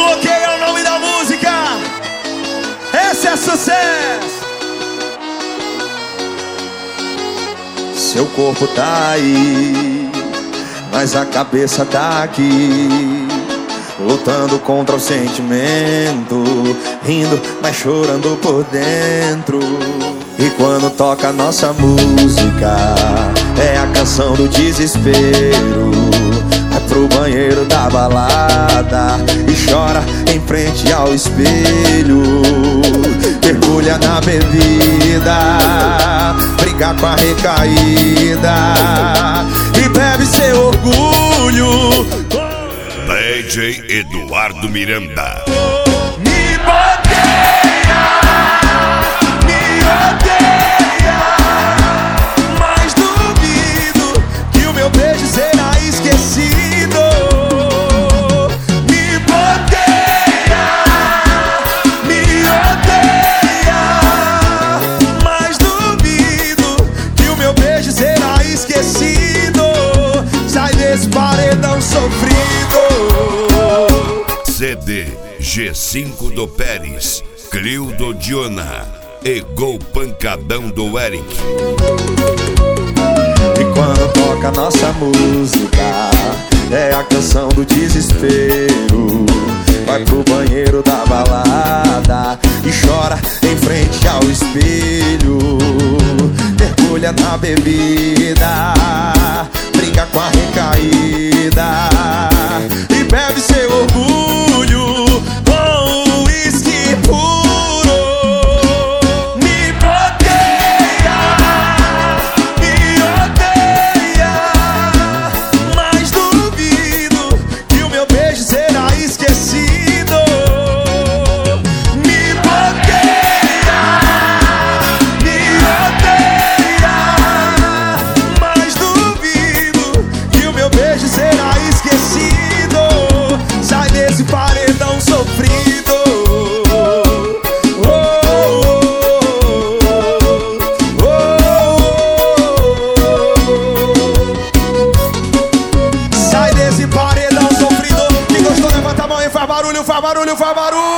bloqueio é o nome da música. Esse é sucesso. Seu corpo tá aí, mas a cabeça tá aqui, lutando contra o sentimento, rindo, mas chorando por dentro. E quando toca nossa música, é a canção do desespero. Vai pro banheiro da balada e chora em frente ao espelho. Mergulha na bebida, briga com a recaída e bebe seu orgulho. DJ Eduardo Miranda. Me odeia, mas duvido que o meu beijo será esquecido. Me odeia, mas duvido que o meu beijo será esquecido. Sai desse paredão sofrido. CD G5 do Pérez, Clio do Diona e Gol Pancadão do Eric. E quando toca nossa música, é a canção do desespero. Vai pro banheiro da balada e chora em frente ao espelho. Mergulha na bebida, brinca com a recaída e bebe seu orgulho com uísque puro. Me odeia, mas duvido que o meu beijo será esquecido. Me odeia, mas duvido que o meu beijo será esquecido. Sai desse paredão sofrido. Sai desse paredão sofrido. Quem gostou levanta a mão e faz barulho, faz barulho, faz barulho.